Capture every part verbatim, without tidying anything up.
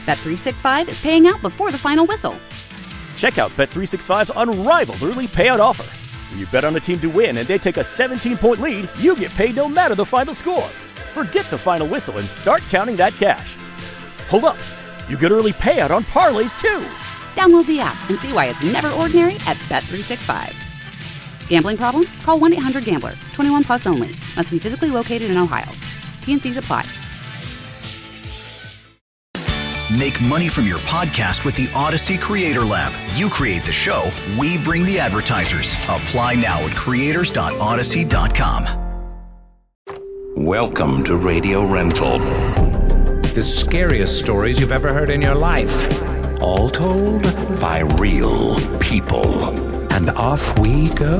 Bet three sixty-five is paying out before the final whistle. Check out Bet three sixty-five's unrivaled early payout offer. When you bet on a team to win and they take a seventeen-point lead, you get paid no matter the final score. Forget the final whistle and start counting that cash. Hold up. You get early payout on parlays, too. Download the app and see why it's never ordinary at Bet three sixty-five. Gambling problem? Call one eight hundred gambler. twenty-one plus only. Must be physically located in Ohio. T N Cs apply. Make money from your podcast with the Odyssey Creator Lab. You create the show, we bring the advertisers. Apply now at creators dot odyssey dot com. Welcome to Radio Rental. The scariest stories you've ever heard in your life. All told by real people. And off we go.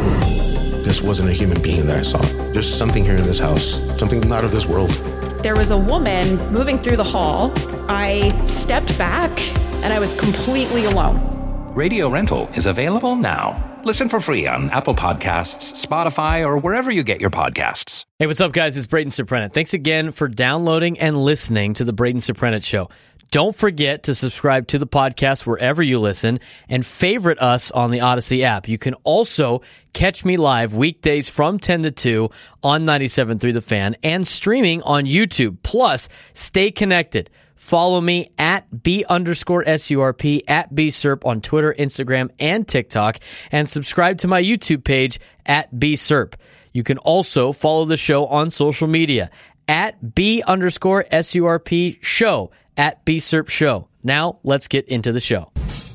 This wasn't a human being that I saw. There's something here in this house, something not of this world. There was a woman moving through the hall. I stepped back and I was completely alone. Radio Rental is available now. Listen for free on Apple Podcasts, Spotify, or wherever you get your podcasts. Hey, what's up, guys? It's Braden Surprenant. Thanks again for downloading and listening to the Braden Surprenant Show. Don't forget to subscribe to the podcast wherever you listen and favorite us on the Odyssey app. You can also catch me live weekdays from ten to two on ninety-seven point three The Fan and streaming on YouTube. Plus, stay connected. Follow me at B underscore S U R P, at B S U R P on Twitter, Instagram, and TikTok, and subscribe to my YouTube page at B S U R P. You can also follow the show on social media at B underscore S U R P show, at B S U R P show. Now, let's get into the show.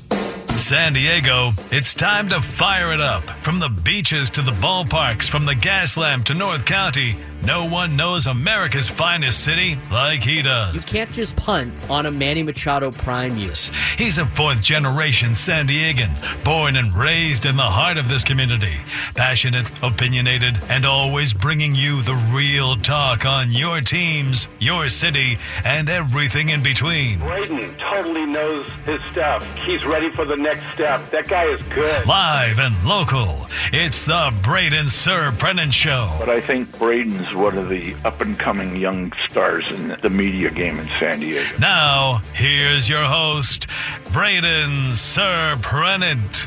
San Diego, it's time to fire it up. From the beaches to the ballparks, from the Gaslamp to North County, no one knows America's finest city like he does. You can't just punt on a Manny Machado prime use. He's a fourth-generation San Diegan, born and raised in the heart of this community. Passionate, opinionated, and always bringing you the real talk on your teams, your city, and everything in between. Braden totally knows his stuff. He's ready for the next step. That guy is good. Live and local, it's the Braden Surprenant Show. But I think Braden's one of the up-and-coming young stars in the media game in San Diego. Now, here's your host, Braden Surprenant.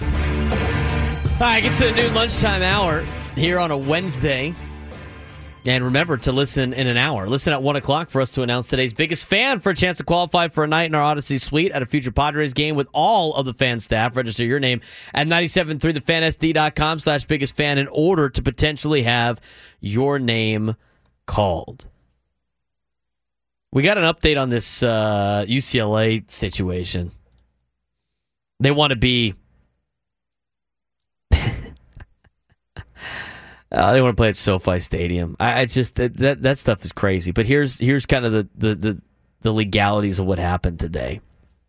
All right, get to the noon lunchtime hour here on a Wednesday. And remember to listen in an hour. Listen at one o'clock for us to announce today's biggest fan for a chance to qualify for a night in our Odyssey suite at a future Padres game with all of the fan staff. Register your name at ninety-seven point three the fan s d dot com slash biggest fan in order to potentially have your name called. We got an update on this uh, U C L A situation. They want to be... Uh, they want to play at SoFi Stadium. I, I just that, that that stuff is crazy. But here's here's kind of the, the, the, the legalities of what happened today.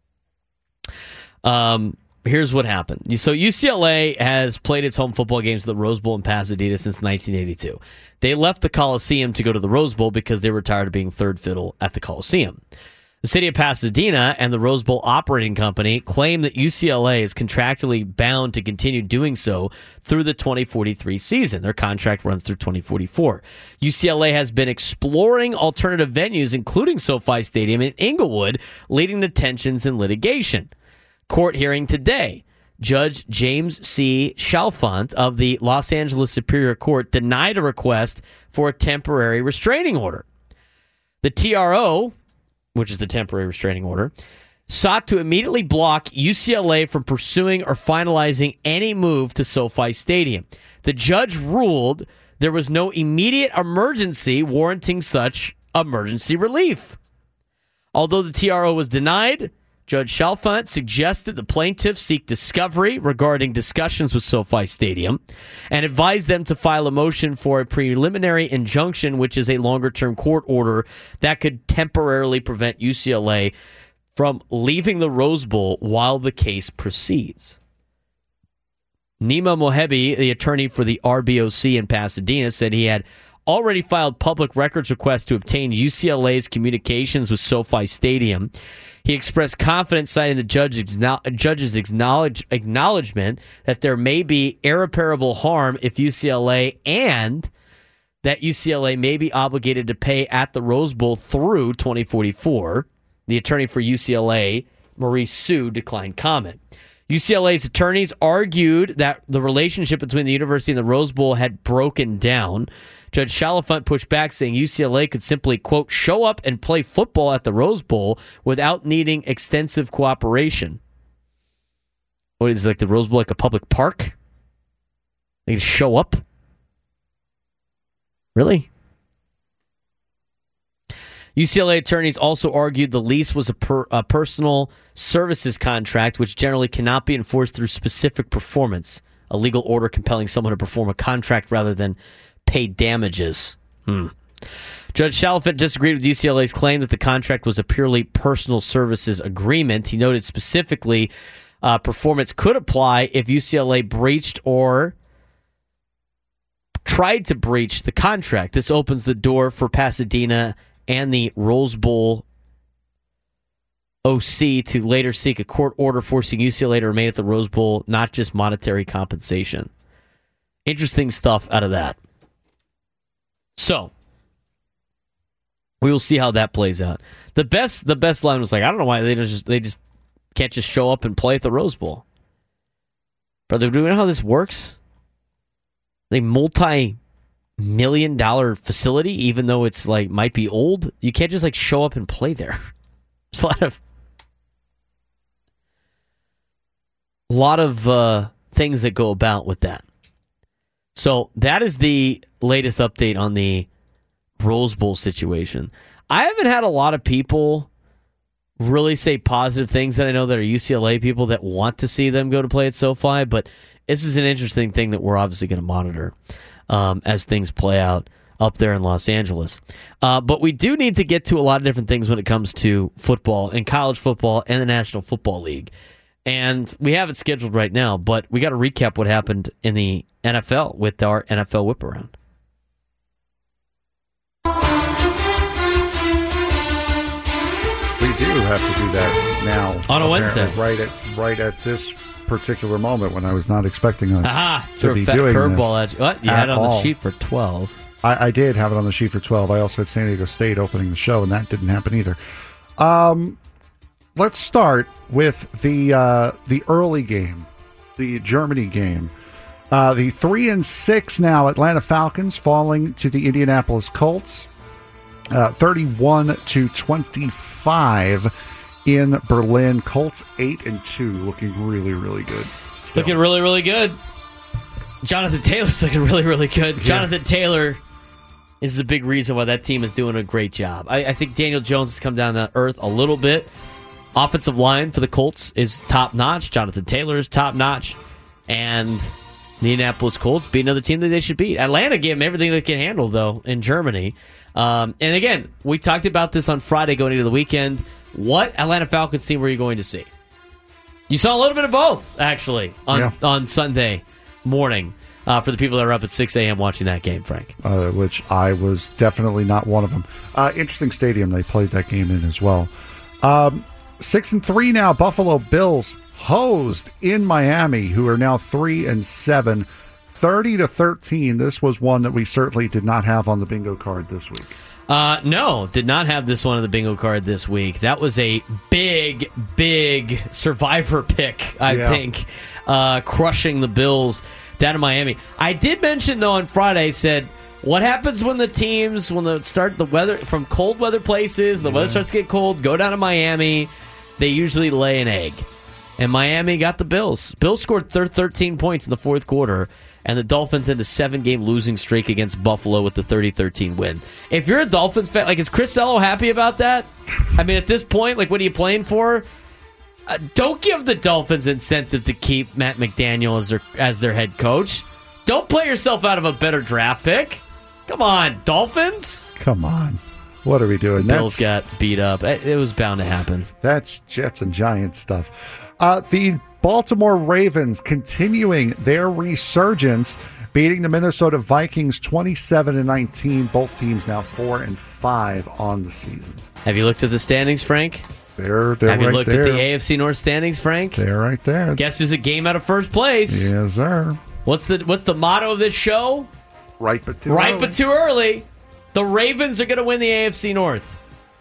Um, here's what happened. So U C L A has played its home football games at the Rose Bowl in Pasadena since nineteen eighty-two. They left the Coliseum to go to the Rose Bowl because they were tired of being third fiddle at the Coliseum. The city of Pasadena and the Rose Bowl operating company claim that U C L A is contractually bound to continue doing so through the twenty forty-three season. Their contract runs through twenty forty-four. U C L A has been exploring alternative venues, including SoFi Stadium in Inglewood, leading to tensions and litigation. Court hearing today. Judge James C. Chalfant of the Los Angeles Superior Court denied a request for a temporary restraining order. The T R O, which is the temporary restraining order, sought to immediately block U C L A from pursuing or finalizing any move to SoFi Stadium. The judge ruled there was no immediate emergency warranting such emergency relief. Although the T R O was denied, Judge Chalfant suggested the plaintiffs seek discovery regarding discussions with SoFi Stadium and advised them to file a motion for a preliminary injunction, which is a longer-term court order that could temporarily prevent U C L A from leaving the Rose Bowl while the case proceeds. Nima Mohebi, the attorney for the R B O C in Pasadena, said he had already filed public records requests to obtain U C L A's communications with SoFi Stadium. He expressed confidence, citing the judge judge's acknowledge, acknowledgement that there may be irreparable harm if U C L A and that U C L A may be obligated to pay at the Rose Bowl through twenty forty-four. The attorney for U C L A, Maurice Sue, declined comment. U C L A's attorneys argued that the relationship between the university and the Rose Bowl had broken down. Judge Chalifant pushed back, saying U C L A could simply, quote, show up and play football at the Rose Bowl without needing extensive cooperation. What is it, like the Rose Bowl like a public park? They can show up? Really? U C L A attorneys also argued the lease was a, per, a personal services contract, which generally cannot be enforced through specific performance, a legal order compelling someone to perform a contract rather than pay damages. Hmm. Judge Chalifant disagreed with U C L A's claim that the contract was a purely personal services agreement. He noted specifically uh, performance could apply if U C L A breached or tried to breach the contract. This opens the door for Pasadena and the Rose Bowl O C to later seek a court order forcing U C L A to remain at the Rose Bowl, not just monetary compensation. Interesting stuff out of that. So, we will see how that plays out. The best the best line was like, I don't know why they just they just can't just show up and play at the Rose Bowl. Brother, do you know how this works? A multi-million dollar facility, even though it's like might be old, you can't just like show up and play there. There's a lot of a lot of uh, things that go about with that. So that is the latest update on the Rose Bowl situation. I haven't had a lot of people really say positive things that I know that are U C L A people that want to see them go to play at SoFi, but this is an interesting thing that we're obviously going to monitor um, as things play out up there in Los Angeles. Uh, but we do need to get to a lot of different things when it comes to football and college football and the National Football League. And we have it scheduled right now, but we got to recap what happened in the N F L with our N F L Whip Around. We do have to do that now on a Wednesday, right at right at this particular moment when I was not expecting us Aha, to be doing curveball at you. What? You had it on all. the sheet for twelve. I, I did have it on the sheet for twelve. I also had San Diego State opening the show, and that didn't happen either. Um, let's start with the uh, the early game, the Germany game. Uh, the three and six now Atlanta Falcons falling to the Indianapolis Colts, uh, thirty-one to twenty-five in Berlin. Colts eight and two, looking really, really good. Still. Looking really, really good. Jonathan Taylor's looking really, really good. Yeah. Jonathan Taylor is a big reason why that team is doing a great job. I, I think Daniel Jones has come down to earth a little bit. Offensive line for the Colts is top-notch. Jonathan Taylor is top-notch. And the Indianapolis Colts beat another team that they should beat. Atlanta gave them everything they can handle, though, in Germany. Um, and again, we talked about this on Friday going into the weekend. What Atlanta Falcons team were you going to see? You saw a little bit of both, actually, on, yeah. on Sunday morning uh, for the people that are up at six a.m. watching that game, Frank. Uh, which I was definitely not one of them. Uh, interesting stadium they played that game in as well. Um, six and three now, Buffalo Bills hosed in Miami, who are now three and seven, thirty to thirteen. This was one that we certainly did not have on the bingo card this week. Uh, no, did not have this one on the bingo card this week. That was a big, big survivor pick, I yeah. think, uh, crushing the Bills down in Miami. I did mention, though, on Friday, said, what happens when the teams, when they start the weather, from cold weather places, the yeah. weather starts to get cold, go down to Miami, they usually lay an egg. And Miami got the Bills. Bills scored thirteen points in the fourth quarter, and the Dolphins had a seven-game losing streak against Buffalo with the thirty thirteen win. If you're a Dolphins fan, like, is Chris Sello happy about that? I mean, at this point, like, what are you playing for? Uh, don't give the Dolphins incentive to keep Matt McDaniel as their, as their head coach. Don't play yourself out of a better draft pick. Come on, Dolphins. Come on. What are we doing? The Bills that's, got beat up. It, it was bound to happen. That's Jets and Giants stuff. Uh, the Baltimore Ravens continuing their resurgence, beating the Minnesota Vikings twenty-seven to nineteen. Both teams now four and five on the season. Have you looked at the standings, Frank? They're, they're Have right you looked there. at the A F C North standings, Frank? They're right there. Guess who's a game out of first place? Yes, sir. What's the What's the motto of this show? Right, but too right, early. but too early. The Ravens are going to win the A F C North.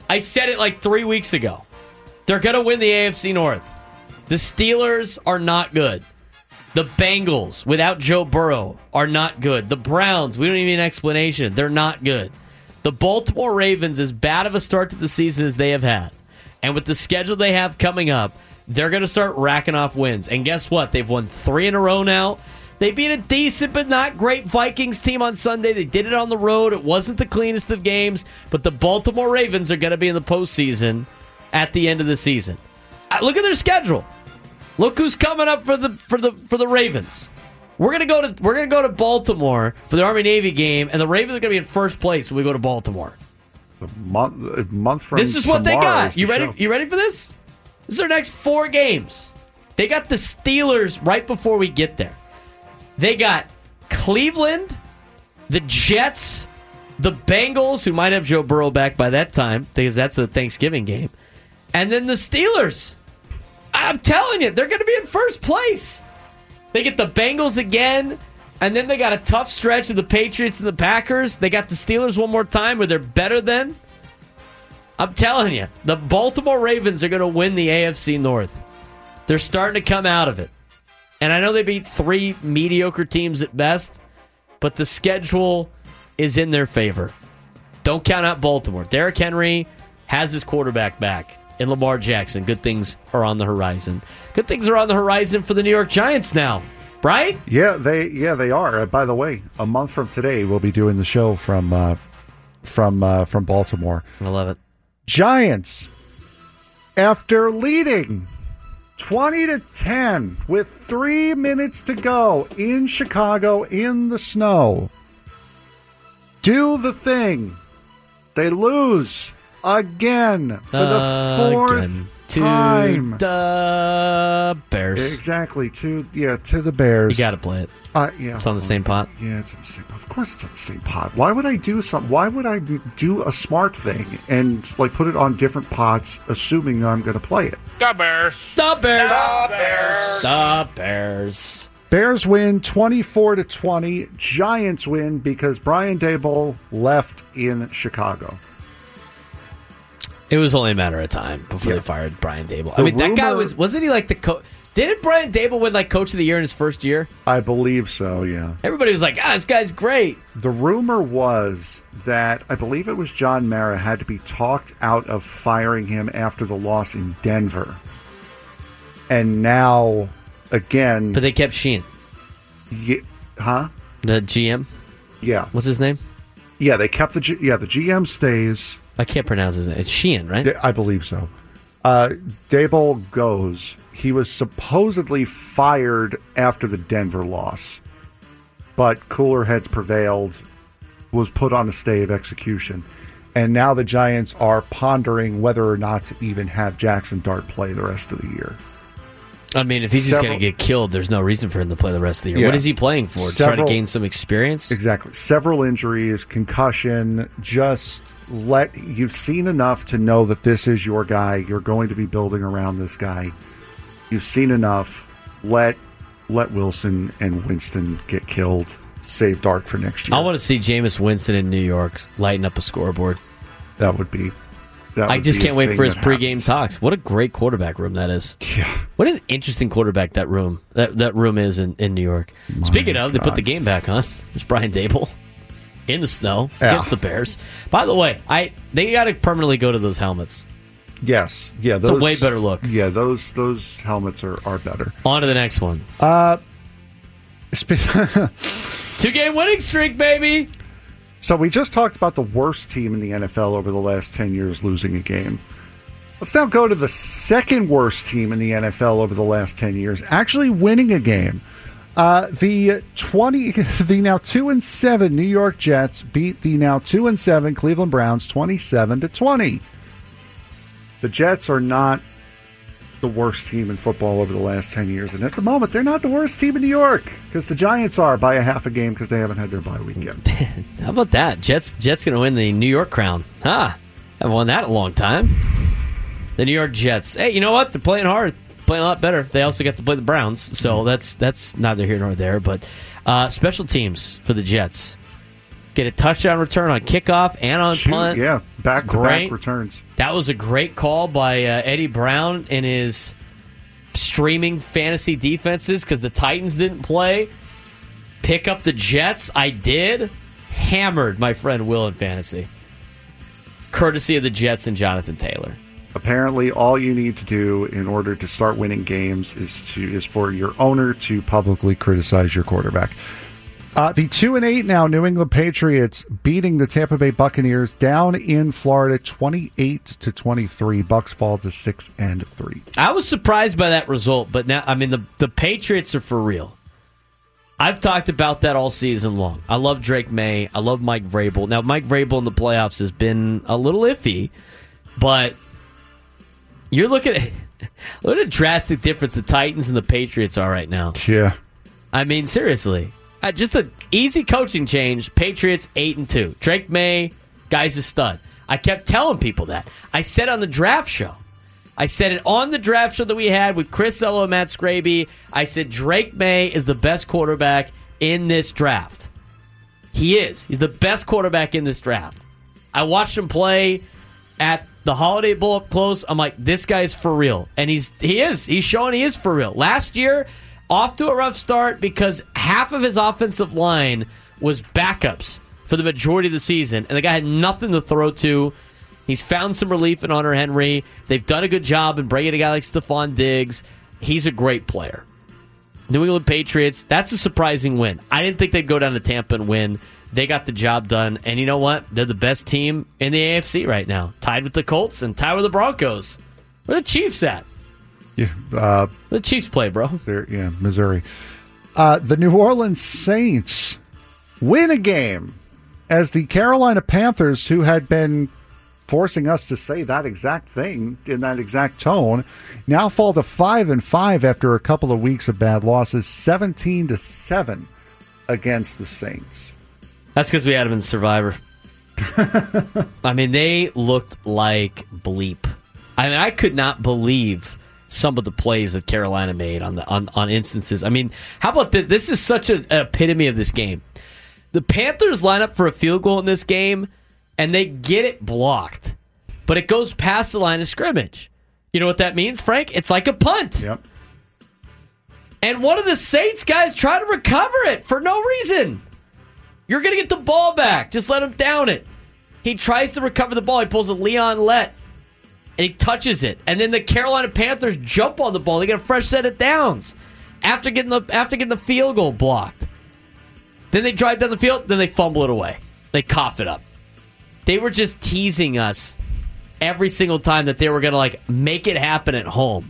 I said it like three weeks ago. They're going to win the A F C North. The Steelers are not good. The Bengals, without Joe Burrow, are not good. The Browns, we don't even need an explanation. They're not good. The Baltimore Ravens, as bad of a start to the season as they have had, and with the schedule they have coming up, they're going to start racking off wins. And guess what? They've won three in a row now. They beat a decent but not great Vikings team on Sunday. They did it on the road. It wasn't the cleanest of games, but the Baltimore Ravens are going to be in the postseason at the end of the season. Uh, look at their schedule. Look who's coming up for the for the for the Ravens. We're gonna go to we're gonna go to Baltimore for the Army Navy game, and the Ravens are gonna be in first place when we go to Baltimore. A month, a month from this is what they got. the You ready? show. You ready for this? This is their next four games. They got the Steelers right before we get there. They got Cleveland, the Jets, the Bengals, who might have Joe Burrow back by that time because that's a Thanksgiving game, and then the Steelers. I'm telling you, they're going to be in first place. They get the Bengals again, and then they got a tough stretch of the Patriots and the Packers. They got the Steelers one more time where they're better than. I'm telling you, the Baltimore Ravens are going to win the A F C North. They're starting to come out of it. And I know they beat three mediocre teams at best, but the schedule is in their favor. Don't count out Baltimore. Derrick Henry has his quarterback back. And Lamar Jackson. Good things are on the horizon. Good things are on the horizon for the New York Giants now, right? Yeah, they yeah they are. Uh, by the way, a month from today, we'll be doing the show from uh, from uh, from Baltimore. I love it. Giants, after leading twenty to ten with three minutes to go in Chicago in the snow, do the thing. They lose. Again, for the fourth Again. To time. the Bears. Exactly, to yeah, to the Bears. You got to play it. Uh, yeah, it's on the same pot. Yeah, it's on the same. Of course, it's on the same pot. Why would I do something? Why would I do a smart thing and like put it on different pots, assuming I'm going to play it? The Bears. The Bears. The Bears. The Bears. Bears win twenty-four to twenty. Giants win because Brian Daboll left in Chicago. It was only a matter of time before Yeah. they fired Brian Daboll. The I mean, that guy rumor- was, wasn't he like the coach? Didn't Brian Daboll win like coach of the year in his first year? I believe so, yeah. Everybody was like, ah, this guy's great. The rumor was that I believe it was John Mara had to be talked out of firing him after the loss in Denver. And now, again... But they kept Sheehan. Yeah, huh? The G M? Yeah. What's his name? Yeah, they kept the... G, yeah, the G M stays... I can't pronounce his name. It's Sheehan, right? I believe so. Uh, Daboll goes. He was supposedly fired after the Denver loss, but cooler heads prevailed, was put on a stay of execution, and now the Giants are pondering whether or not to even have Jackson Dart play the rest of the year. I mean, if he's just Several- going to get killed, there's no reason for him to play the rest of the year. Yeah. What is he playing for? Several- Trying to gain some experience? Exactly. Several injuries, concussion, just let... You've seen enough to know that this is your guy. You're going to be building around this guy. You've seen enough. Let let Wilson and Winston get killed. Save Dart for next year. I want to see Jameis Winston in New York lighting up a scoreboard. That would be... That I would just be a can't wait thing for his that pregame happens. talks. What a great quarterback room that is. Yeah. What an interesting quarterback that room that, that room is in, in New York. Speaking of, they put God. the game back on. There's Brian Daboll in the snow Yeah. against the Bears. By the way, I they got to permanently go to those helmets. Yes. Yeah. It's Those, a way better look. Yeah, those those helmets are, are better. On to the next one. Uh, Two-game winning streak, baby. So we just talked about the worst team in the N F L over the last ten years losing a game. Let's now go to the second worst team in the N F L over the last ten years actually winning a game. Uh, the twenty, the now two and seven New York Jets beat the now two and seven Cleveland Browns twenty-seven to twenty. The Jets are not the worst team in football over the last ten years, and at the moment they're not the worst team in New York because the Giants are by a half a game because they haven't had their bye week yet. How about that? Jets Jets going to win the New York crown. Huh. Haven't won that in a long time. The New York Jets. Hey, you know what? They're playing hard. Playing a lot better. They also got to play the Browns, so that's that's neither here nor there. But uh, special teams for the Jets. get a touchdown return on kickoff and on Two, punt. Yeah, back-to-back Great. returns. That was a great call by uh, Eddie Brown in his streaming fantasy defenses because the Titans didn't play. Pick up the Jets. I did. Hammered my friend Will in fantasy. Courtesy of the Jets and Jonathan Taylor. Apparently, all you need to do in order to start winning games is to is for your owner to publicly criticize your quarterback. Uh, the two and eight now New England Patriots beating the Tampa Bay Buccaneers down in Florida, twenty-eight to twenty-three. Bucks fall to six and three. I was surprised by that result, but now I mean the the Patriots are for real. I've talked about that all season long. I love Drake May. I love Mike Vrabel. Now Mike Vrabel in the playoffs has been a little iffy, but you're looking at what a drastic difference the Titans and the Patriots are right now. Yeah, I mean seriously. Uh, just an easy coaching change. Patriots eight and two. Drake May, guy's a stud. I kept telling people that. I said on the draft show. I said it on the draft show that we had with Chris Ello and Matt Scraby. I said Drake May is the best quarterback in this draft. He is. He's the best quarterback in this draft. I watched him play at the Holiday Bowl up close. I'm like, this guy's for real, and he's he is. He's showing he is for real. Last year, off to a rough start because half of his offensive line was backups for the majority of the season, and the guy had nothing to throw to. He's found some relief in Hunter Henry. They've done a good job in bringing a guy like Stephon Diggs. He's a great player. New England Patriots, that's a surprising win. I didn't think they'd go down to Tampa and win. They got the job done, and you know what? They're the best team in the A F C right now, tied with the Colts and tied with the Broncos. Where are the Chiefs at? Yeah, uh, the Chiefs play, bro. They're yeah, Missouri. Uh, the New Orleans Saints win a game as the Carolina Panthers, who had been forcing us to say that exact thing in that exact tone, now fall to five and five after a couple of weeks of bad losses, seventeen to seven against the Saints. That's because we had them in Survivor. I mean, they looked like bleep. I mean, I could not believe some of the plays that Carolina made on the on, on instances. I mean, how about this? This is such an epitome of this game. The Panthers line up for a field goal in this game, and they get it blocked, but it goes past the line of scrimmage. You know what that means, Frank? It's like a punt. Yep. And one of the Saints guys tried to recover it for no reason. You're going to get the ball back. Just let him down it. He tries to recover the ball. He pulls a Leon Lett, and he touches it. And then the Carolina Panthers jump on the ball. They get a fresh set of downs after getting the after getting the field goal blocked. Then they drive down the field. Then they fumble it away. They cough it up. They were just teasing us every single time that they were going to like make it happen at home.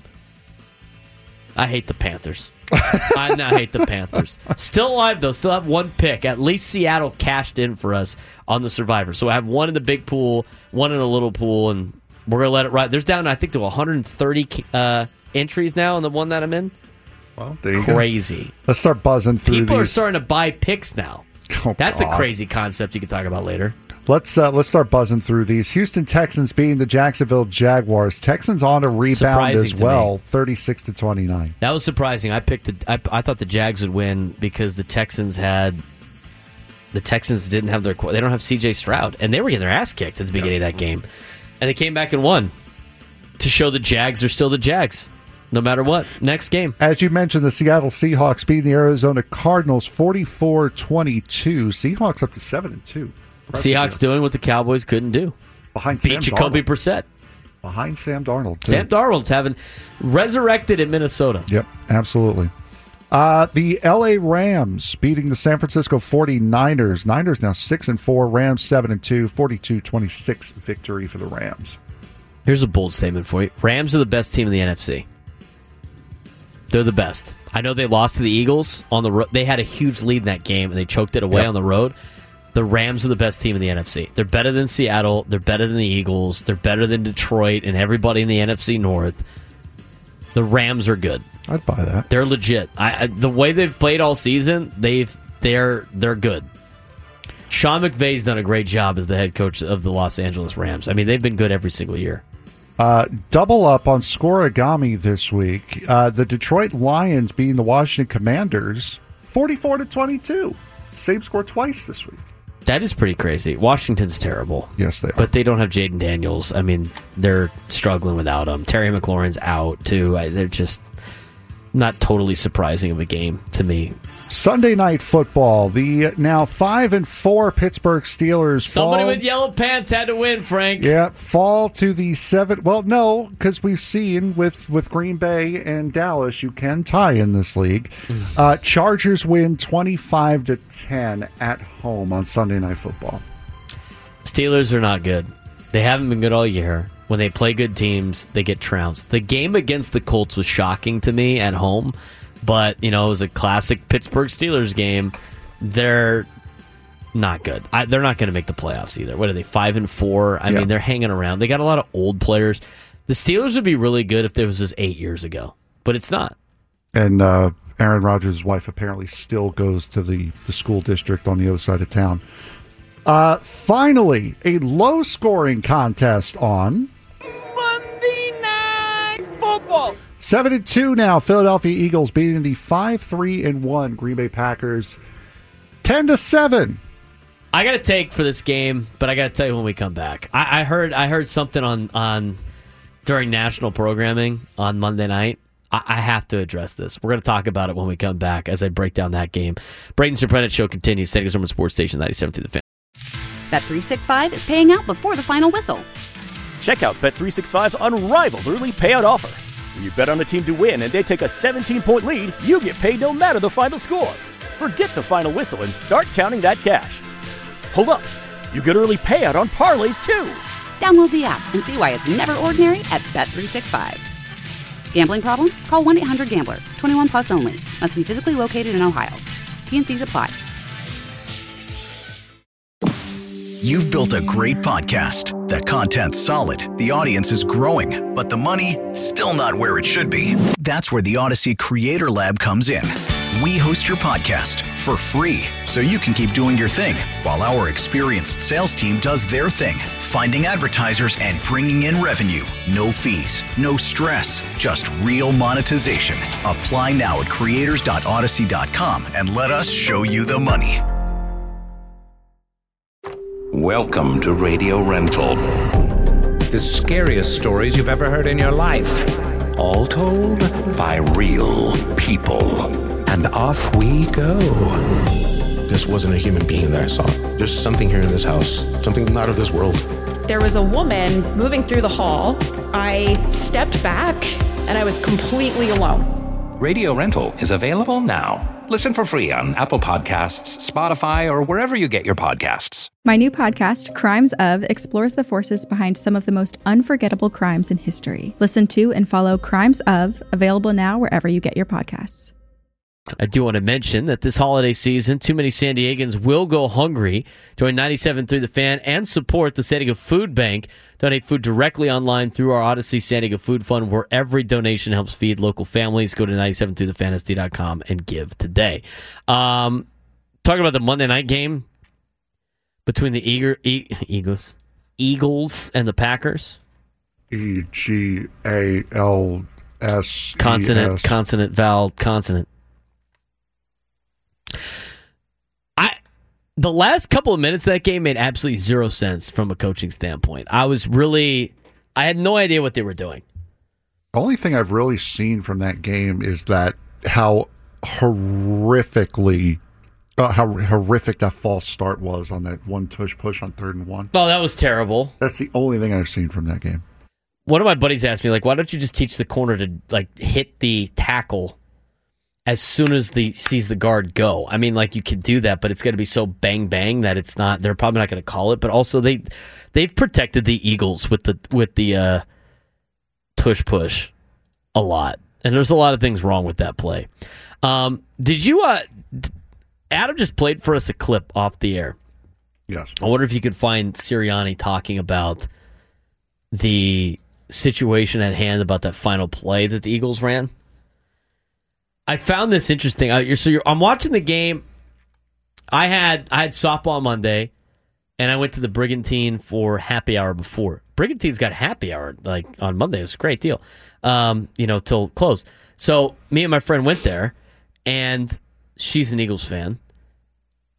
I hate the Panthers. I now hate the Panthers. Still alive, though. Still have one pick. At least Seattle cashed in for us on the Survivor. So I have one in the big pool, one in a little pool, and we're going to let it ride. There's down, I think, to one hundred thirty uh, entries now in the one that I'm in. Well, there you Crazy. Go. Let's start buzzing through People these. are starting to buy picks now. Oh, That's God. a crazy concept you can talk about later. Let's uh, let's start buzzing through these. Houston Texans beating the Jacksonville Jaguars. Texans on a rebound Surprising as to well, me. thirty-six to twenty-nine. That was surprising. I picked. The, I, I thought the Jags would win because the Texans had. The Texans didn't have their. They don't have C J Stroud, and they were getting their ass kicked at the beginning of that game, and they came back and won to show the Jags are still the Jags, no matter what. Next game, as you mentioned, the Seattle Seahawks beating the Arizona Cardinals forty-four twenty-two. Seahawks up to seven and two. Seahawks doing what the Cowboys couldn't do. Behind Beat Sam Jacoby Darnold. Brissett. Behind Sam Darnold. Too. Sam Darnold's having resurrected in Minnesota. Yep, absolutely. Uh, the L A Rams beating the San Francisco forty-niners. Niners now six and four. Rams seven and two. forty-two twenty-six victory for the Rams. Here's a bold statement for you. Rams are the best team in the N F C. They're the best. I know they lost to the Eagles on the road. They had a huge lead in that game, and they choked it away Yep. on the road. The Rams are the best team in the N F C. They're better than Seattle. They're better than the Eagles. They're better than Detroit and everybody in the N F C North. The Rams are good. I'd buy that. They're legit. I, I, the way they've played all season, they've they're they're good. Sean McVay's done a great job as the head coach of the Los Angeles Rams. I mean, they've been good every single year. Uh, double up on scoreagami this week. Uh, the Detroit Lions beating the Washington Commanders forty-four to twenty-two. Same score twice this week. That is pretty crazy. Washington's terrible. Yes, they are. But they don't have Jaden Daniels. I mean, they're struggling without him. Terry McLaurin's out, too. I, they're just not totally surprising of a game to me. Sunday night football. The now five and four Pittsburgh Steelers. Somebody fall, with yellow pants had to win, Frank. Yeah, fall to the seven. Well, no, because we've seen with with Green Bay and Dallas, you can tie in this league. Uh, Chargers win twenty-five to ten at home on Sunday night football. Steelers are not good. They haven't been good all year. When they play good teams, they get trounced. The game against the Colts was shocking to me at home. But, you know, it was a classic Pittsburgh Steelers game. They're not good. I, they're not going to make the playoffs either. What are they, five and four? I Yeah. mean, they're hanging around. They got a lot of old players. The Steelers would be really good if it was just eight years ago. But it's not. And uh, Aaron Rodgers' wife apparently still goes to the, the school district on the other side of town. Uh, finally, a low-scoring contest on Monday Night Football. Seven and two now. Philadelphia Eagles beating the five three and one Green Bay Packers, ten to seven. I got to take for this game, but I got to tell you when we come back. I, I heard I heard something on on during national programming on Monday night. I, I have to address this. We're going to talk about it when we come back as I break down that game. Braden Surprenant Show continues. San Diego Summer Sports Station ninety-seven through the Fan. Bet three sixty-five is paying out before the final whistle. Check out Bet three sixty-five's unrivaled early payout offer. When you bet on a team to win and they take a seventeen-point lead, you get paid no matter the final score. Forget the final whistle and start counting that cash. Hold up. You get early payout on parlays, too. Download the app and see why it's never ordinary at Bet three sixty-five. Gambling problem? Call one eight hundred gambler. twenty-one plus only. Must be physically located in Ohio. T N Cs apply. You've built a great podcast. The content's solid, the audience is growing, but the money, still not where it should be. That's where the Odyssey Creator Lab comes in. We host your podcast for free, so you can keep doing your thing, while our experienced sales team does their thing, finding advertisers and bringing in revenue. No fees, no stress, just real monetization. Apply now at creators dot odyssey dot com and let us show you the money. Welcome to Radio Rental. The scariest stories you've ever heard in your life. All told by real people. And off we go. This wasn't a human being that I saw. There's something here in this house, something not of this world. There was a woman moving through the hall. I stepped back and I was completely alone. Radio Rental is available now. Listen for free on Apple Podcasts, Spotify, or wherever you get your podcasts. My new podcast, Crimes Of, explores the forces behind some of the most unforgettable crimes in history. Listen to and follow Crimes Of, available now wherever you get your podcasts. I do want to mention that this holiday season, too many San Diegans will go hungry. Join ninety-seven through the Fan and support the San Diego Food Bank. Donate food directly online through our Odyssey San Diego Food Fund, where every donation helps feed local families. Go to ninety-seven through the fan s d dot com and give today. Um, talking about the Monday night game between the Eager, e- Eagles, Eagles and the Packers. E G A L S Consonant, consonant, vowel, consonant. I the last couple of minutes of that game made absolutely zero sense from a coaching standpoint. I was really, I had no idea what they were doing. The only thing I've really seen from that game is that how horrifically, uh, how horrific that false start was on that one tush push on third and one. Oh, that was terrible. That's the only thing I've seen from that game. One of my buddies asked me, like, why don't you just teach the corner to like hit the tackle as soon as the sees the guard go? I mean, like, you could do that, but it's got to be so bang bang that it's not. They're probably not going to call it. But also, they they've protected the Eagles with the with the uh, tush push a lot, and there's a lot of things wrong with that play. Um, did you? Uh, Adam just played for us a clip off the air. Yes. I wonder if you could find Sirianni talking about the situation at hand about that final play that the Eagles ran. I found this interesting. Uh, you're, so you're, I'm watching the game. I had I had softball Monday, and I went to the Brigantine for happy hour before. Brigantine's got happy hour like on Monday. It was a great deal, um, you know, till close. So me and my friend went there, and she's an Eagles fan.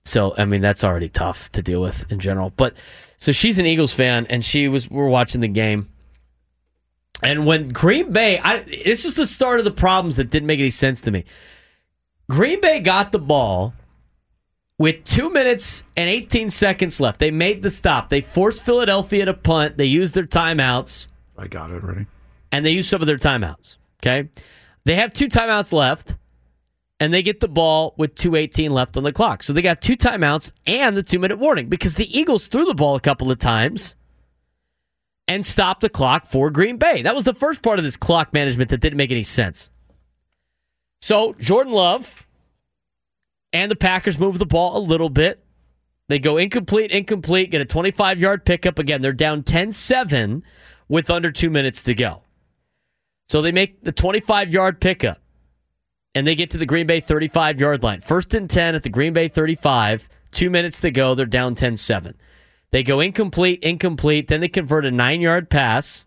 So, I mean, that's already tough to deal with in general. But so she's an Eagles fan, and she was, we're watching the game. And when Green Bay, I, it's just the start of the problems that didn't make any sense to me. Green Bay got the ball with two minutes and eighteen seconds left. They made the stop. They forced Philadelphia to punt. They used their timeouts. I got it ready. And they used some of their timeouts. Okay? They have two timeouts left. And they get the ball with two eighteen left on the clock. So they got two timeouts and the two-minute warning because the Eagles threw the ball a couple of times and stopped the clock for Green Bay. That was the first part of this clock management that didn't make any sense. So Jordan Love and the Packers move the ball a little bit. They go incomplete, incomplete, get a twenty-five-yard pickup. Again, they're down ten seven with under two minutes to go. So they make the twenty-five-yard pickup. And they get to the Green Bay thirty-five-yard line. First and ten at the Green Bay thirty-five. Two minutes to go. They're down ten seven. They go incomplete, incomplete. Then they convert a nine-yard pass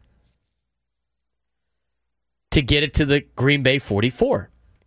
to get it to the Green Bay forty-four.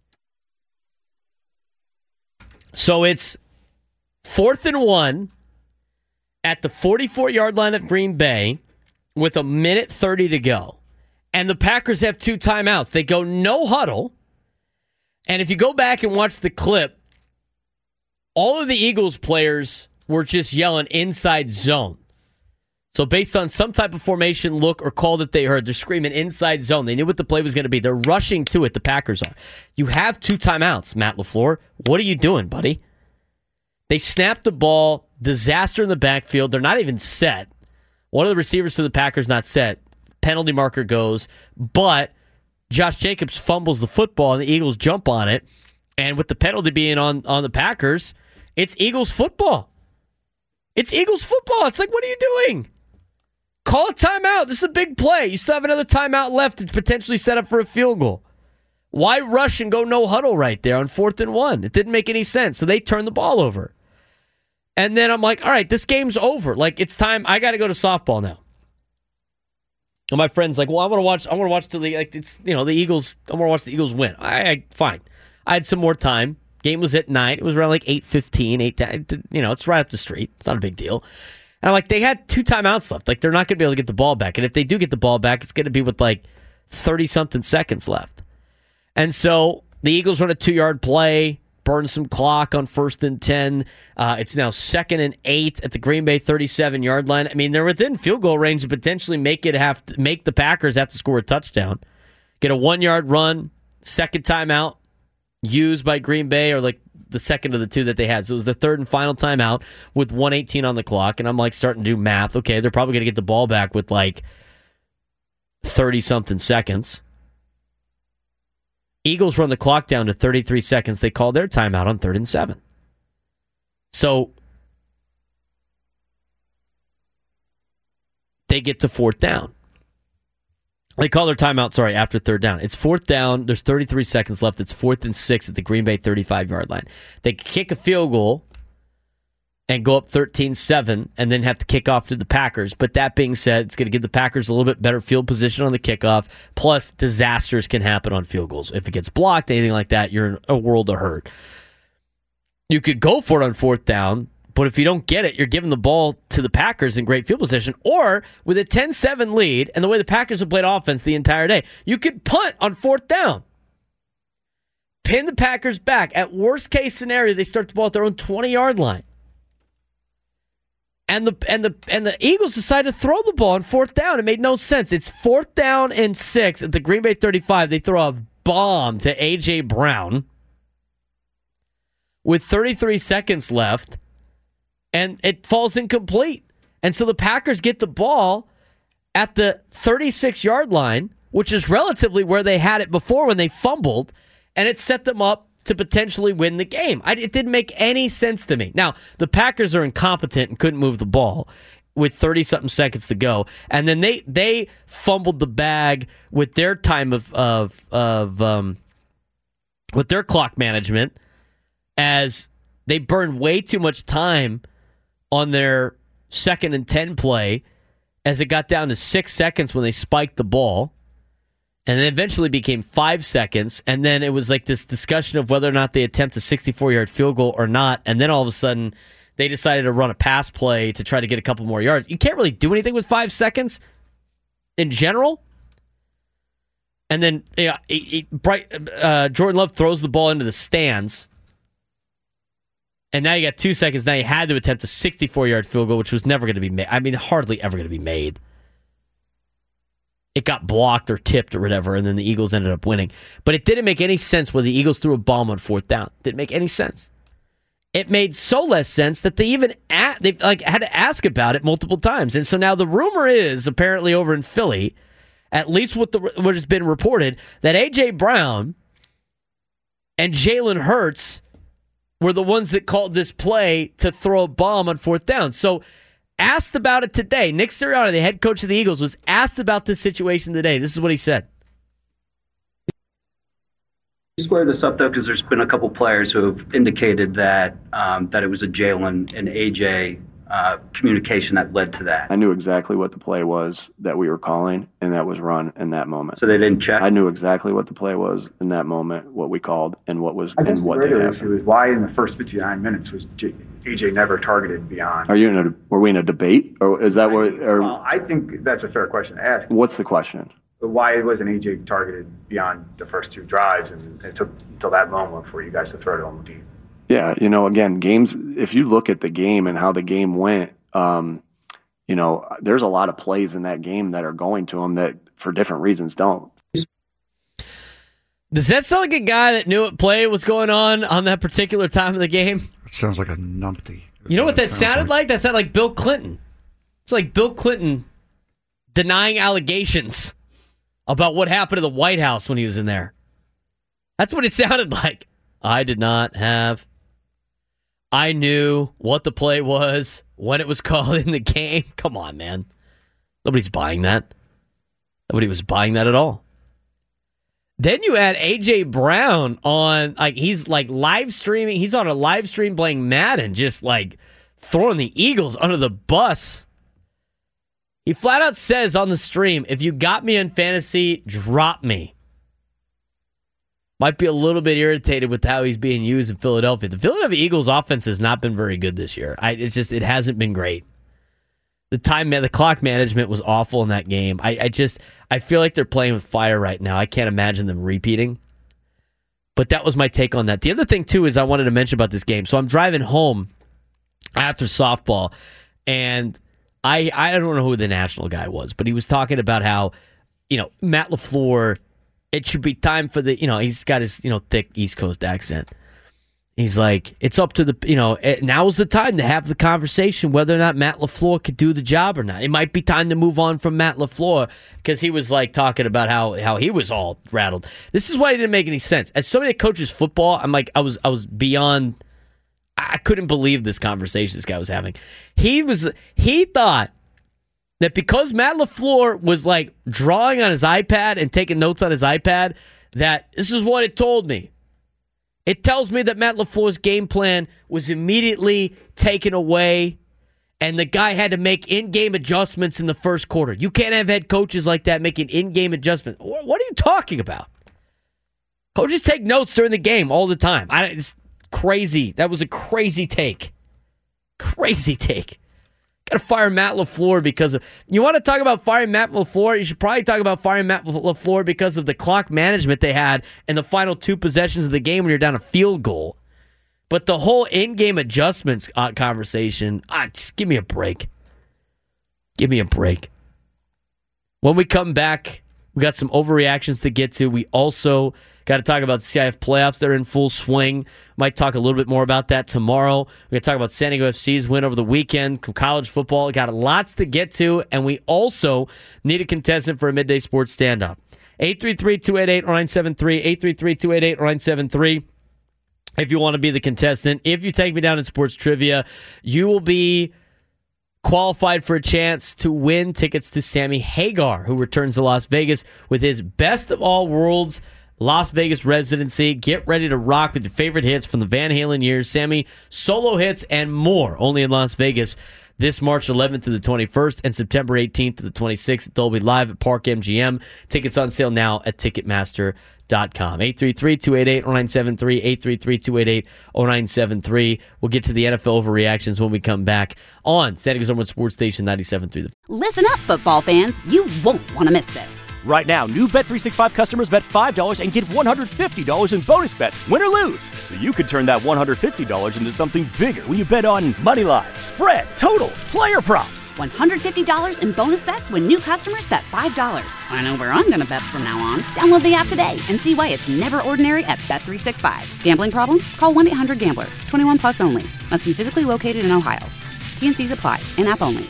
So it's fourth and one at the forty-four-yard line of Green Bay with a minute thirty to go. And the Packers have two timeouts. They go no huddle. And if you go back and watch the clip, all of the Eagles players were just yelling inside zone. So based on some type of formation, look, or call that they heard, they're screaming inside zone. They knew what the play was going to be. They're rushing to it, the Packers are. You have two timeouts, Matt LaFleur. What are you doing, buddy? They snapped the ball, disaster in the backfield. They're not even set. One of the receivers for the Packers not set. Penalty marker goes, but Josh Jacobs fumbles the football, and the Eagles jump on it. And with the penalty being on, on the Packers, it's Eagles football. It's Eagles football. It's like, what are you doing? Call a timeout. This is a big play. You still have another timeout left to potentially set up for a field goal. Why rush and go no huddle right there on fourth and one? It didn't make any sense. So they turned the ball over. And then I'm like, all right, this game's over. Like, it's time. I got to go to softball now. And my friend's like, well, I want to watch. I want to watch till the like it's you know the Eagles. I want to watch the Eagles win. I, I fine. I had some more time. Game was at night. It was around like eight fifteen, eight. You know, it's right up the street. It's not a big deal. And I'm like, they had two timeouts left. Like, they're not going to be able to get the ball back. And if they do get the ball back, it's going to be with like thirty something seconds left. And so the Eagles run a two yard play, burn some clock on first and ten. Uh, it's now second and eight at the Green Bay thirty-seven yard line. I mean, they're within field goal range to potentially make it have to make the Packers have to score a touchdown. Get a one yard run, second timeout used by Green Bay, or like the second of the two that they had. So it was the third and final timeout with one eighteen on the clock. And I'm like starting to do math. Okay, they're probably going to get the ball back with like thirty something seconds. Eagles run the clock down to thirty-three seconds. They call their timeout on third and seven. So they get to fourth down. They call their timeout, sorry, after third down. It's fourth down. There's thirty-three seconds left. It's fourth and six at the Green Bay thirty-five yard line. They kick a field goal and go up thirteen seven and then have to kick off to the Packers. But that being said, it's going to give the Packers a little bit better field position on the kickoff. Plus, disasters can happen on field goals. If it gets blocked, anything like that, you're in a world of hurt. You could go for it on fourth down, but if you don't get it, you're giving the ball to the Packers in great field position. Or with a ten seven lead, and the way the Packers have played offense the entire day, you could punt on fourth down. Pin the Packers back. At worst case scenario, they start the ball at their own twenty yard line. And the and the and the Eagles decided to throw the ball on fourth down. It made no sense. It's fourth down and six at the Green Bay thirty-five. They throw a bomb to A J Brown with thirty-three seconds left, and it falls incomplete. And so the Packers get the ball at the thirty-six yard line, which is relatively where they had it before when they fumbled, and it set them up to potentially win the game. I, it didn't make any sense to me. Now, the Packers are incompetent and couldn't move the ball with thirty-something seconds to go. And then they they fumbled the bag with their time of, of, of um, with their clock management, as they burned way too much time on their second and ten play as it got down to six seconds when they spiked the ball. And then eventually became five seconds. And then it was like this discussion of whether or not they attempt a sixty-four-yard field goal or not. And then all of a sudden, they decided to run a pass play to try to get a couple more yards. You can't really do anything with five seconds in general. And then you know, he, he, Bright, uh, Jordan Love throws the ball into the stands. And now you got two seconds. Now you had to attempt a sixty-four-yard field goal, which was never going to be made. I mean, hardly ever going to be made. It got blocked or tipped or whatever, and then the Eagles ended up winning. But it didn't make any sense when the Eagles threw a bomb on fourth down. Didn't make any sense. It made so less sense that they even at, they like had to ask about it multiple times. And so now the rumor is, apparently over in Philly, at least what the what has been reported, that A J. Brown and Jalen Hurts were the ones that called this play to throw a bomb on fourth down. So asked about it today. Nick Sirianni, the head coach of the Eagles, was asked about this situation today. This is what he said. You square this up, though, because there's been a couple players who have indicated that um, that it was a Jalen and A J uh, communication that led to that. I knew exactly what the play was that we were calling, and that was run in that moment. So they didn't check? I knew exactly what the play was in that moment, what we called, and what was I guess and what the they greater happened. issue is why in the first fifty-nine minutes was J- A J never targeted beyond. Are you in a? Were we in a debate, or is that what? Or Well, I think that's a fair question to ask. what's the question? But why wasn't A J targeted beyond the first two drives, and it took until that moment for you guys to throw to him deep? Yeah, you know, again, games. If you look at the game and how the game went, um, you know, there's a lot of plays in that game that are going to him that, for different reasons, don't. Does that sound like a guy that knew what play was going on on that particular time of the game? It sounds like a numpty. You know what that sounds sounded like? That sounded like Bill Clinton. It's like Bill Clinton denying allegations about what happened to the White House when he was in there. That's what it sounded like. I did not have. I knew what the play was, when it was called in the game. Come on, man. Nobody's buying that. Nobody was buying that at all. Then you add A J. Brown on, like, he's like live streaming. He's on a live stream playing Madden, just like throwing the Eagles under the bus. He flat out says on the stream, if you got me in fantasy, drop me. Might be a little bit irritated with how he's being used in Philadelphia. The Philadelphia Eagles offense has not been very good this year. I, it's just, it hasn't been great. The time, the clock management was awful in that game. I, I just, I feel like they're playing with fire right now. I can't imagine them repeating. But that was my take on that. The other thing, too, is I wanted to mention about this game. So I'm driving home after softball, and I I don't know who the national guy was, but he was talking about how, you know, Matt LaFleur, it should be time for the, you know, he's got his, you know, thick East Coast accent. He's like, it's up to the, you know, now's the time to have the conversation whether or not Matt LaFleur could do the job or not. It might be time to move on from Matt LaFleur, because he was like talking about how, how he was all rattled. This is why it didn't make any sense. As somebody that coaches football, I'm like, I was I was beyond, I couldn't believe this conversation this guy was having. He was, he thought that because Matt LaFleur was like drawing on his iPad and taking notes on his iPad, that this is what it told me. It tells me that Matt LaFleur's game plan was immediately taken away, and the guy had to make in-game adjustments in the first quarter. You can't have head coaches like that making in-game adjustments. What are you talking about? Coaches take notes during the game all the time. I, it's crazy. That was a crazy take. Crazy take. Got to fire Matt LaFleur because of... You want to talk about firing Matt LaFleur? You should probably talk about firing Matt LaFleur because of the clock management they had in the final two possessions of the game when you're down a field goal. But the whole in-game adjustments uh, conversation, ah, just give me a break. Give me a break. When we come back, we got some overreactions to get to. We also got to talk about the C I F playoffs. They're in full swing. Might talk a little bit more about that tomorrow. We're going to talk about San Diego F C's win over the weekend, college football. Got lots to get to, and we also need a contestant for a midday sports stand-up. eight three three, two eight eight, nine seven three, eight three three, two eight eight, nine seven three. If you want to be the contestant. If you take me down in sports trivia, you will be qualified for a chance to win tickets to Sammy Hagar, who returns to Las Vegas with his Best of All Worlds Las Vegas residency. Get ready to rock with your favorite hits from the Van Halen years, Sammy, solo hits, and more. Only in Las Vegas. this March eleventh to the twenty-first and September eighteenth to the twenty-sixth at Dolby Live at Park M G M. Tickets on sale now at Ticketmaster dot com. eight three three, two eight eight, zero nine seven three, eight three three, two eight eight, zero nine seven three. We'll get to the N F L overreactions when we come back on San Diego's number one sports station, ninety-seven point three. Listen up, football fans. You won't want to miss this. Right now, new Bet three sixty-five customers bet five dollars and get one hundred fifty dollars in bonus bets, win or lose. So you could turn that one hundred fifty dollars into something bigger when you bet on money line, spread, totals, player props. one hundred fifty dollars in bonus bets when new customers bet five dollars. I know where I'm going to bet from now on. Download the app today and see why it's never ordinary at Bet three sixty-five. Gambling problem? Call one eight hundred gambler. twenty-one plus only. Must be physically located in Ohio. T N Cs apply. In-app only.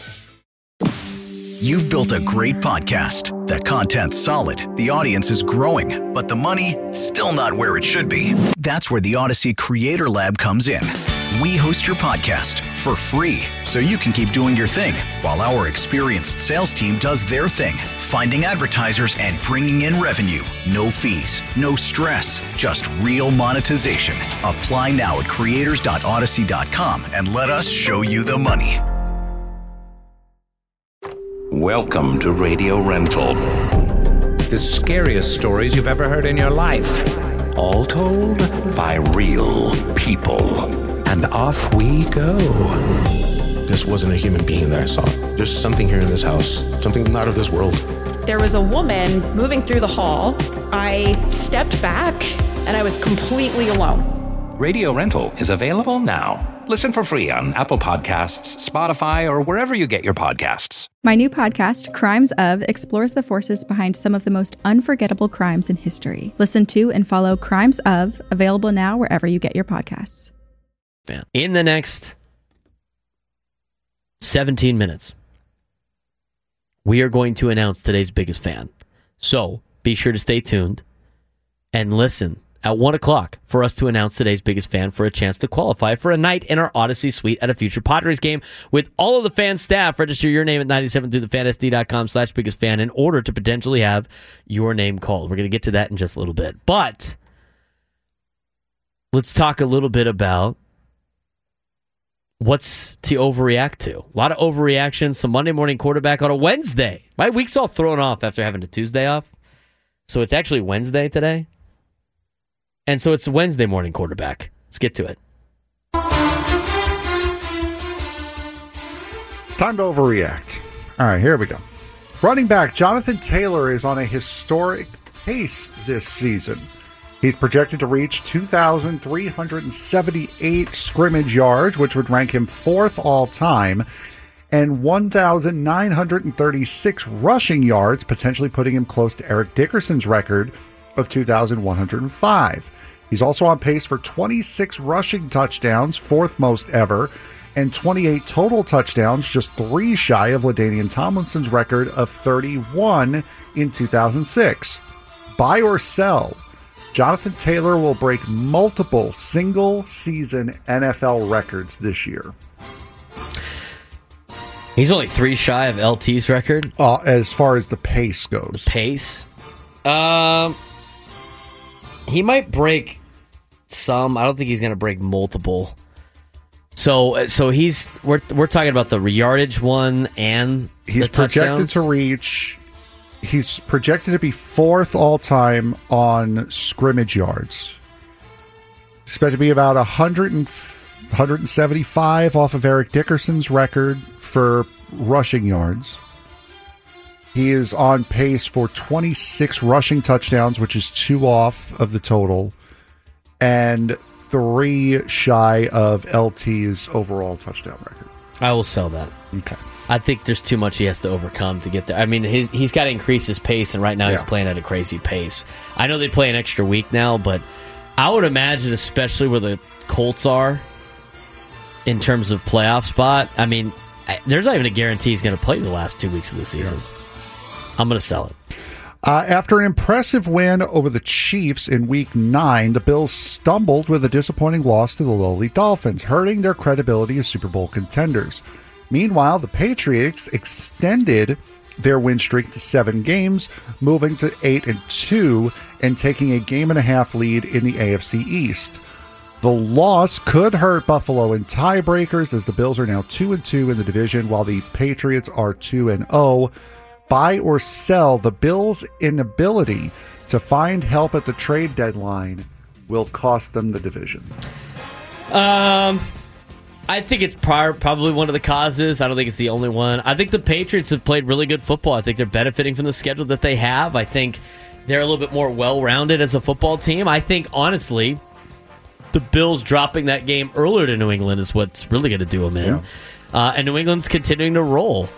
You've built a great podcast. The content's solid, the audience is growing, but the money, still not where it should be. That's where the Odyssey Creator Lab comes in. We host your podcast for free, so you can keep doing your thing, while our experienced sales team does their thing, finding advertisers and bringing in revenue. No fees, no stress, just real monetization. Apply now at creators dot odyssey dot com and let us show you the money. Welcome to Radio Rental. The scariest stories you've ever heard in your life. All told by real people. And off we go. This wasn't a human being that I saw. There's something here in this house, something not of this world. There was a woman moving through the hall. I stepped back and I was completely alone. Radio Rental is available now. Listen for free on Apple Podcasts, Spotify, or wherever you get your podcasts. My new podcast, Crimes Of, explores the forces behind some of the most unforgettable crimes in history. Listen to and follow Crimes Of, available now wherever you get your podcasts. In the next seventeen minutes, we are going to announce today's biggest fan. So be sure to stay tuned and listen at one o'clock for us to announce today's biggest fan for a chance to qualify for a night in our Odyssey suite at a future Padres game with all of the fan staff. Register your name at ninety-seven through the fan s d dot com slash biggest fan in order to potentially have your name called. We're going to get to that in just a little bit. But let's talk a little bit about what's to overreact to. A lot of overreactions, some Monday morning quarterback on a Wednesday. My week's all thrown off after having a Tuesday off. So it's actually Wednesday today. And so it's Wednesday morning quarterback. Let's get to it. Time to overreact. All right, here we go. Running back Jonathan Taylor is on a historic pace this season. He's projected to reach two thousand three hundred seventy-eight scrimmage yards, which would rank him fourth all-time, and one thousand nine hundred thirty-six rushing yards, potentially putting him close to Eric Dickerson's record of two thousand one hundred five. He's also on pace for twenty-six rushing touchdowns, fourth most ever, and twenty-eight total touchdowns, just three shy of LaDainian Tomlinson's record of thirty-one in two thousand six. Buy or sell, Jonathan Taylor will break multiple single-season N F L records this year. He's only three shy of L T's record? Uh, as far as the pace goes. The pace? Um... He might break some. I don't think he's going to break multiple. So, so he's we're we're talking about the yardage one and he's the projected touchdowns? to reach. He's projected to be fourth all time on scrimmage yards. It's expected to be about one hundred and one seventy-five off of Eric Dickerson's record for rushing yards. He is on pace for twenty-six rushing touchdowns, which is two off of the total, and three shy of L T's overall touchdown record. I will sell that. Okay. I think there's too much he has to overcome to get there. I mean, his, he's got to increase his pace, and right now yeah. he's playing at a crazy pace. I know they play an extra week now, but I would imagine, especially where the Colts are in terms of playoff spot, I mean, there's not even a guarantee he's going to play the last two weeks of the season. Yeah. I'm going to sell it. Uh, after an impressive win over the Chiefs in Week nine, the Bills stumbled with a disappointing loss to the lowly Dolphins, hurting their credibility as Super Bowl contenders. Meanwhile, the Patriots extended their win streak to seven games, moving to eight and two and taking a game and a half lead in the A F C East. The loss could hurt Buffalo in tiebreakers, as the Bills are now two and two in the division, while the Patriots are two and zero. Buy or sell, the Bills' inability to find help at the trade deadline will cost them the division. Um, I think it's prior, probably one of the causes. I don't think it's the only one. I think the Patriots have played really good football. I think they're benefiting from the schedule that they have. I think they're a little bit more well-rounded as a football team. I think, honestly, the Bills dropping that game earlier to New England is what's really going to do them in. Yeah. Uh, and New England's continuing to roll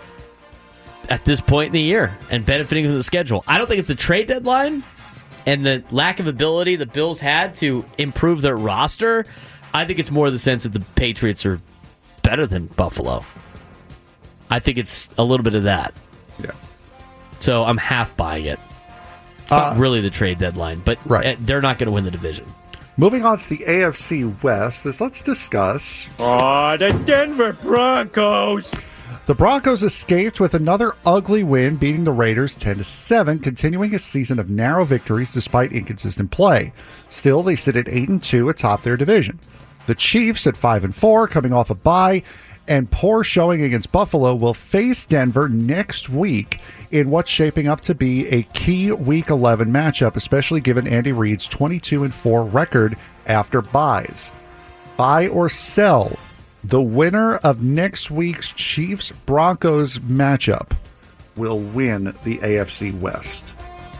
at this point in the year and benefiting from the schedule. I don't think it's the trade deadline and the lack of ability the Bills had to improve their roster. I think it's more the sense that the Patriots are better than Buffalo. I think it's a little bit of that. Yeah. So I'm half buying it. It's not Uh, really the trade deadline, but Right. they're not going to win the division. Moving on to the A F C West, is let's discuss. Oh, the Denver Broncos. The Broncos escaped with another ugly win, beating the Raiders ten to seven, continuing a season of narrow victories despite inconsistent play. Still, they sit at eight and two atop their division. The Chiefs at five and four, coming off a bye and poor showing against Buffalo, will face Denver next week in what's shaping up to be a key Week eleven matchup, especially given Andy Reid's twenty-two and four record after byes. Buy or sell, the winner of next week's Chiefs-Broncos matchup will win the A F C West.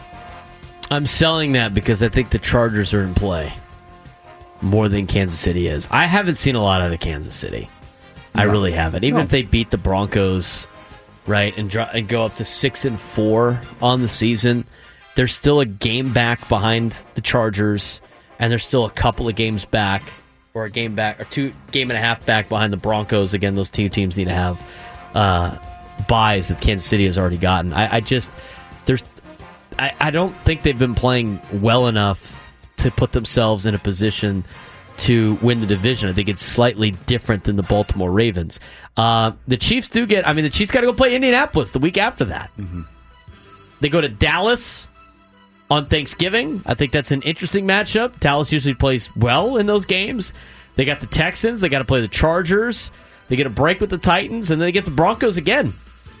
I'm selling that because I think the Chargers are in play more than Kansas City is. I haven't seen a lot out of Kansas City. I No. really haven't. Even No. if they beat the Broncos, right, and, dro- and go up to six and four on the season, they're still a game back behind the Chargers, and they're still a couple of games back, or a game back, or two game and a half back behind the Broncos. Again, those two teams need to have uh, buys that Kansas City has already gotten. I, I just there's I, I don't think they've been playing well enough to put themselves in a position to win the division. I think it's slightly different than the Baltimore Ravens. Uh, the Chiefs do get, I mean, the Chiefs got to go play Indianapolis the week after that. Mm-hmm. They go to Dallas on Thanksgiving. I think that's an interesting matchup. Dallas usually plays well in those games. They got the Texans. They got to play the Chargers. They get a break with the Titans, and then they get the Broncos again.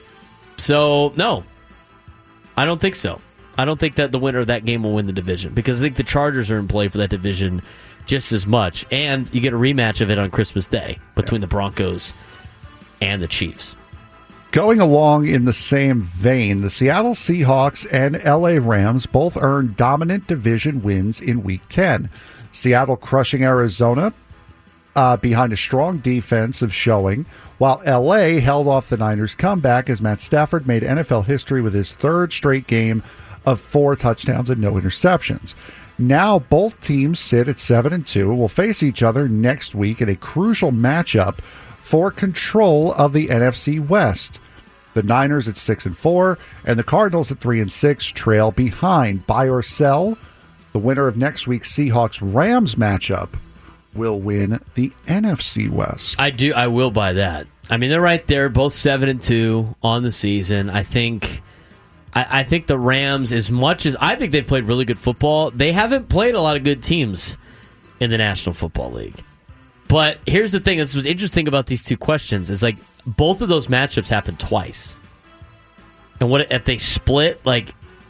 So, no, I don't think so. I don't think that the winner of that game will win the division, because I think the Chargers are in play for that division just as much. And you get a rematch of it on Christmas Day between the Broncos and the Chiefs. Going along in the same vein, the Seattle Seahawks and L A Rams both earned dominant division wins in Week ten. Seattle crushing Arizona uh, behind a strong defensive showing, while L A held off the Niners' comeback as Matt Stafford made N F L history with his third straight game of four touchdowns and no interceptions. Now both teams sit at seven and two, will face each other next week in a crucial matchup for control of the N F C West. The Niners at six and four and the Cardinals at three and six trail behind. Buy or sell, the winner of next week's Seahawks-Rams matchup will win the N F C West. I do. I will buy that. I mean, they're right there, both seven and two on the season. I think. I, I think the Rams, as much as I think they've played really good football, they haven't played a lot of good teams in the National Football League. But here's the thing: this was interesting about these two questions. Is like both of those matchups happened twice, and what if they split? Like,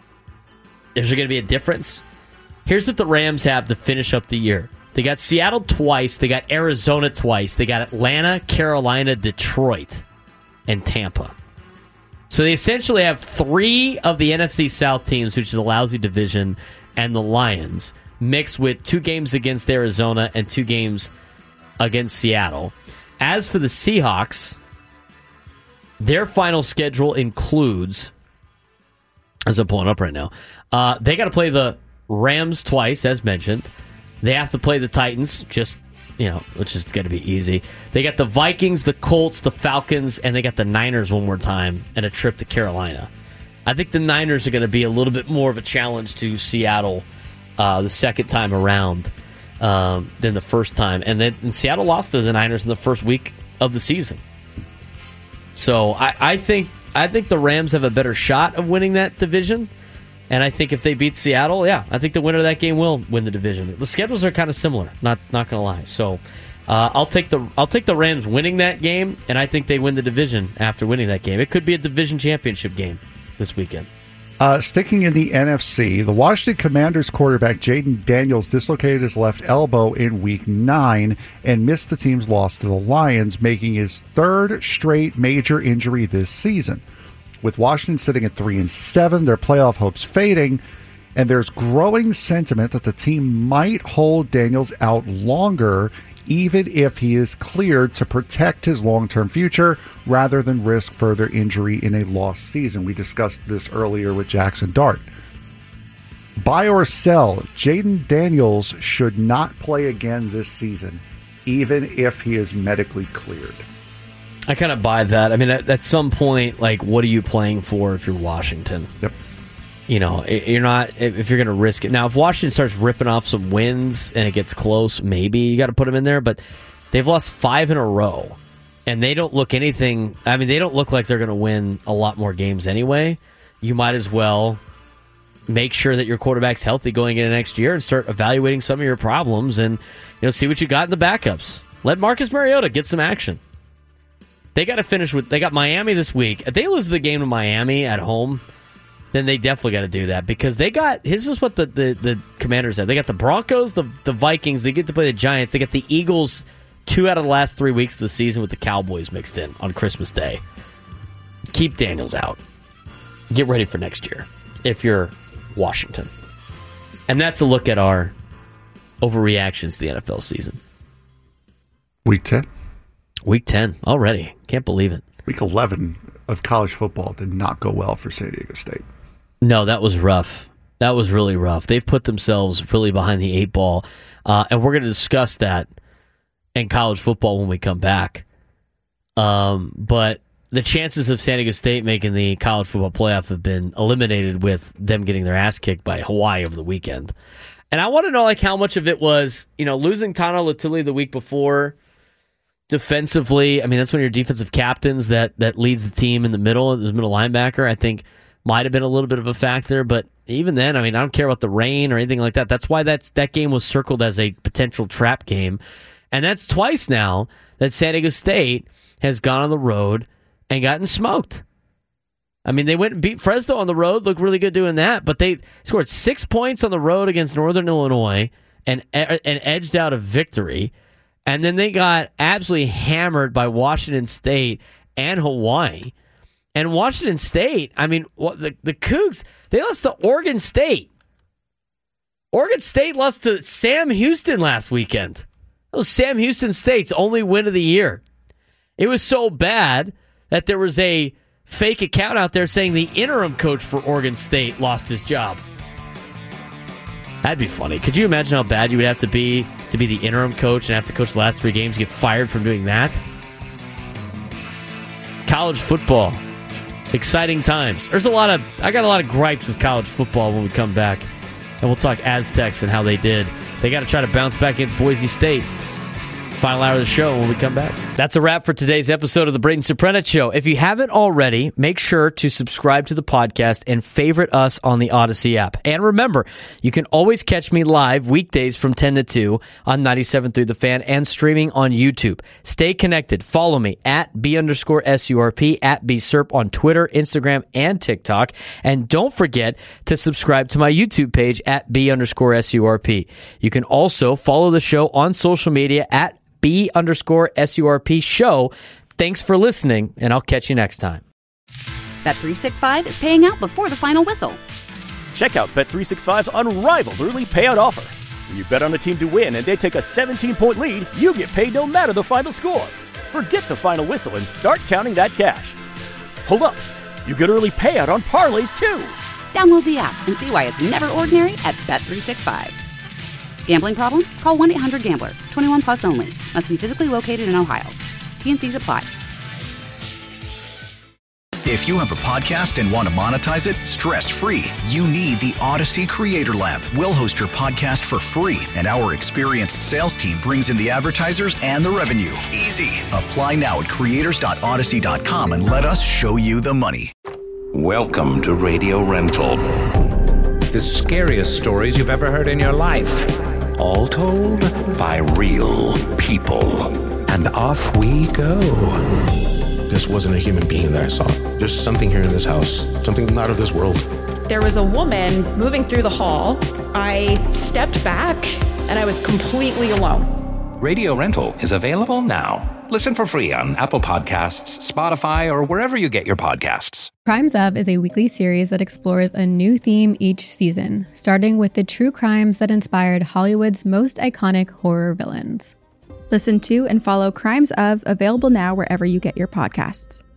is there going to be a difference? Here's what the Rams have to finish up the year. They got Seattle twice. They got Arizona twice. They got Atlanta, Carolina, Detroit, and Tampa. So they essentially have three of the N F C South teams, which is a lousy division, and the Lions, mixed with two games against Arizona and two games against Seattle. As for the Seahawks, their final schedule includes, as I'm pulling up right now, uh, they got to play the Rams twice, as mentioned. They have to play the Titans, just, you know, which is going to be easy. They got the Vikings, the Colts, the Falcons, and they got the Niners one more time and a trip to Carolina. I think the Niners are going to be a little bit more of a challenge to Seattle uh, the second time around um, than the first time. And then and Seattle lost to the Niners in the first week of the season. So I, I think I think the Rams have a better shot of winning that division. And I think if they beat Seattle, yeah, I think the winner of that game will win the division. The schedules are kind of similar, not not going to lie. So uh, I'll take the I'll take the Rams winning that game, and I think they win the division after winning that game. It could be a division championship game this weekend. Uh, sticking in the N F C, the Washington Commanders quarterback Jaden Daniels dislocated his left elbow in Week nine and missed the team's loss to the Lions, making his third straight major injury this season. With Washington sitting at three and seven, their playoff hopes fading, and there's growing sentiment that the team might hold Daniels out longer, even if he is cleared to protect his long-term future rather than risk further injury in a lost season. We discussed this earlier with Jackson Dart. Buy or sell, Jaden Daniels should not play again this season, even if he is medically cleared. I kind of buy that. I mean, at, at some point, like, what are you playing for if you're Washington? Yep. You know, you're not, if you're going to risk it. Now, if Washington starts ripping off some wins and it gets close, maybe you got to put them in there, but they've lost five in a row, and they don't look anything, I mean, they don't look like they're going to win a lot more games anyway. You might as well make sure that your quarterback's healthy going into next year and start evaluating some of your problems and, you know, see what you got in the backups. Let Marcus Mariota get some action. They got to finish with, they got Miami this week. If they lose the game to Miami at home, then they definitely got to do that because they got, this is what the, the, the Commanders have. They got the Broncos, the, the Vikings, they get to play the Giants, they got the Eagles two out of the last three weeks of the season with the Cowboys mixed in on Christmas Day. Keep Daniels out. Get ready for next year if you're Washington. And that's a look at our overreactions to the N F L season. Week ten. Week ten already. Can't believe it. Week eleven of college football did not go well for San Diego State. No, that was rough. That was really rough. They've put themselves really behind the eight ball. Uh, and we're going to discuss that in college football when we come back. Um, but the chances of San Diego State making the college football playoff have been eliminated with them getting their ass kicked by Hawaii over the weekend. And I want to know like how much of it was, you know, losing Tano Latuli the week before. Defensively, I mean, that's one of your defensive captains that, that leads the team in the middle, the middle linebacker, I think might have been a little bit of a factor. But even then, I mean, I don't care about the rain or anything like that. That's why that's, that game was circled as a potential trap game. And that's twice now that San Diego State has gone on the road and gotten smoked. I mean, they went and beat Fresno on the road, looked really good doing that, but they scored six points on the road against Northern Illinois and, and edged out a victory. And then they got absolutely hammered by Washington State and Hawaii. And Washington State, I mean, the, the Cougs, they lost to Oregon State. Oregon State lost to Sam Houston last weekend. That was Sam Houston State's only win of the year. It was so bad that there was a fake account out there saying the interim coach for Oregon State lost his job. That'd be funny. Could you imagine how bad you would have to be to be the interim coach and have to coach the last three games, get fired from doing that? College football. Exciting times. There's a lot of, I got a lot of gripes with college football when we come back. And we'll talk Aztecs and how they did. They got to try to bounce back against Boise State. Final hour of the show when we come back. That's a wrap for today's episode of the Braden Surprenant Show. If you haven't already, make sure to subscribe to the podcast and favorite us on the Odyssey app. And remember, you can always catch me live weekdays from ten to two on ninety-seven point three The Fan and streaming on YouTube. Stay connected. Follow me at B underscore S U R P, at B S U R P on Twitter, Instagram, and TikTok. And don't forget to subscribe to my YouTube page at B underscore S U R P. You can also follow the show on social media at B underscore S U R P show. Thanks for listening, and I'll catch you next time. Bet three sixty-five is paying out before the final whistle. Check out Bet three sixty-five's unrivaled early payout offer. When you bet on a team to win and they take a seventeen-point lead, you get paid no matter the final score. Forget the final whistle and start counting that cash. Hold up. You get early payout on parlays, too. Download the app and see why it's never ordinary at Bet three sixty-five. Gambling problem? Call one eight hundred gambler. twenty-one plus only. Must be physically located in Ohio. T N Cs apply. If you have a podcast and want to monetize it stress-free, you need the Odyssey Creator Lab. We'll host your podcast for free, and our experienced sales team brings in the advertisers and the revenue. Easy. Apply now at creators dot odyssey dot com and let us show you the money. Welcome to Radio Rental. The scariest stories you've ever heard in your life. All told by real people. And off we go. This wasn't a human being that I saw. There's something here in this house, something not of this world. There was a woman moving through the hall. I stepped back and I was completely alone. Radio Rental is available now. Listen for free on Apple Podcasts, Spotify, or wherever you get your podcasts. Crimes Of is a weekly series that explores a new theme each season, starting with the true crimes that inspired Hollywood's most iconic horror villains. Listen to and follow Crimes Of, available now wherever you get your podcasts.